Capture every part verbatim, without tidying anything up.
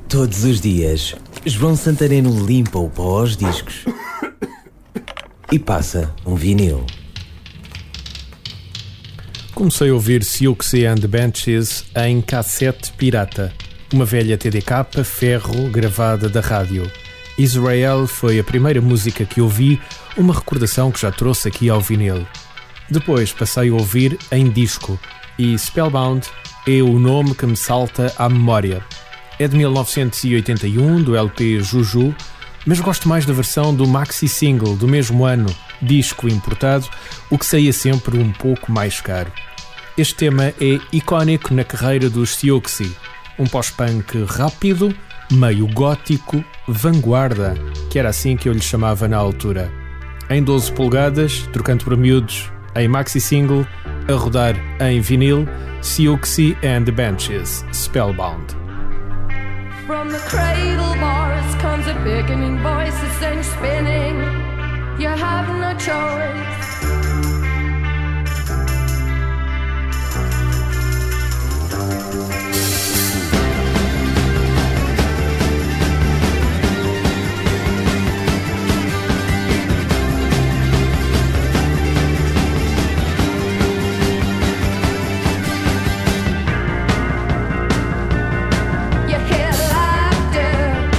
Todos os dias, João Santareno limpa o pó aos discos e passa um vinil. Comecei a ouvir Siouxsie and the Banshees em cassete pirata, uma velha T D K ferro gravada da rádio. Israel foi a primeira música que ouvi, uma recordação que já trouxe aqui ao vinil. Depois passei a ouvir em disco e Spellbound é o nome que me salta à memória. É de mil novecentos e oitenta e um, do L P Juju, mas gosto mais da versão do maxi single do mesmo ano, disco importado, o que saía sempre um pouco mais caro. Este tema é icónico na carreira dos Siouxsie, um pós-punk rápido, meio gótico, vanguarda, que era assim que eu lhe chamava na altura. Em doze polegadas, trocando por miúdos, em maxi single, a rodar em vinil, Siouxsie and the Banshees, Spellbound. From the cradle bars comes a beckoning voice that sends spinning. You have no choice.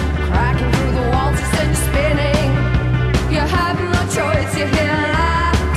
Choice, you hear life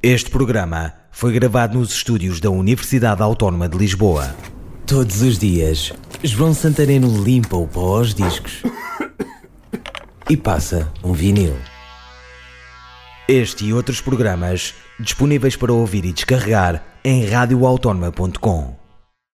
Este programa foi gravado nos estúdios da Universidade Autónoma de Lisboa. Todos os dias, João Santareno limpa o pó aos discos e passa um vinil. Este e outros programas disponíveis para ouvir e descarregar em radio autónoma ponto com.